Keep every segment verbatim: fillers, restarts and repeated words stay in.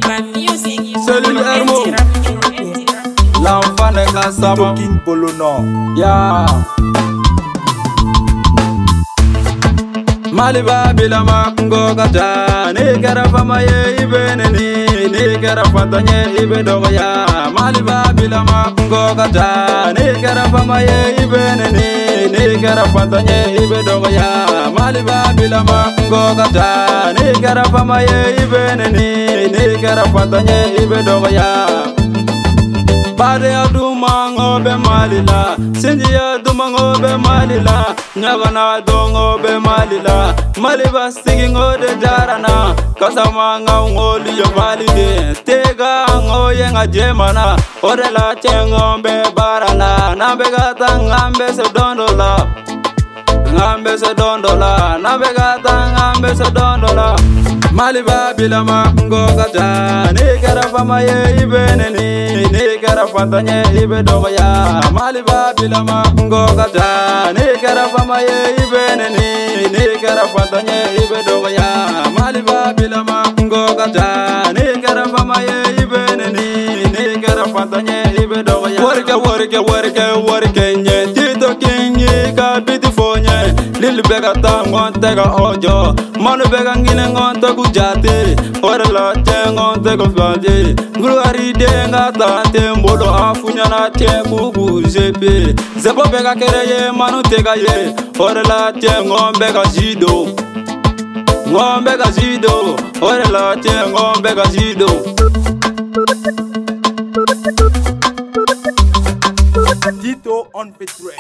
Cellule Hermo, l'enfant de Gassama, Talking Polono. ya Maliba bilama kungo kata, ni kara fama ye ibe neni, ni kara fatanye ibe dogoya. Maliba bilama kungo kata, ni kara fama ye ibe neni, ni kara fatanye ibe dogoya. Maliba bilama kungo kata, ni kara fama ye ibe neni, ni kara fatanye ibe dogoya. Bade ya duma ngobe malila, sinji ya duma ngobe malila, nyagana do ngobe malila, maliba sigi ngode jarana, kasama nga ngoli yo valide, tega ngoye nga jemana, odela chengombe barana, nabegata ngambe se dondola, ngambe se dondola, nabegata ngambe se dondola. Maliba bilama kungo kata, ni kara fama ye ibe neni, ni kara fatanye ibe dogoya. Maliba bilama kungo kata, ni kara fama ye ibe neni, ni kara fatanye ibe dogoya. Maliba bilama kungo kata, ni kara fama ye ibe neni, ni kara fatanye ibe dogoya. Worke worke worke worke nye, tito kinyi ka biti fonye, lil bega ta ngonte ka ojo, manu bega ngine ngonte ku jate, ore la te ngonte ko fanje, ngulu ari de ngata te mbolo afunya na te bubu jepe, zebo bega kereye manu tega ye, ore la te ngombe ka jido, ngombe ka jido, ore la te ngombe ka jido. Tito on Petre.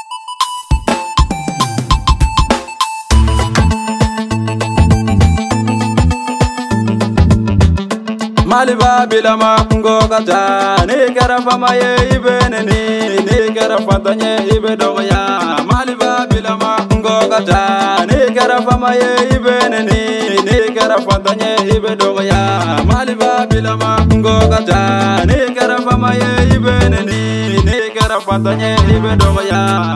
Maliba bilama kungo kata, ni kara fama ye ibe neni, ni kara fatanye ibe dogoya. Maliba bilama kungo kata, ni kara fama ye ibe neni, ni kara fatanye ibe dogoya. Maliba bilama kungo kata, ni kara fama ye ibe neni, ni kara fatanye ibe dogoya.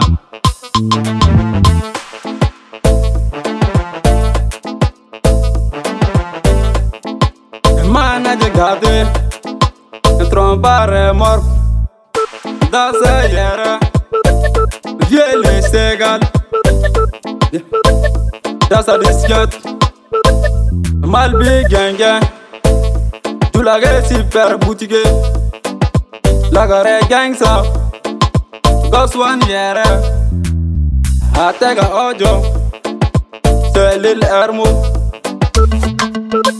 Mana jegate, trompare mort, da seyera, viele segal, da sa disket, malbi genge, tu la ge super boutique, la gare gangsa, goswan yere, atega ojo, Cellule Hermo.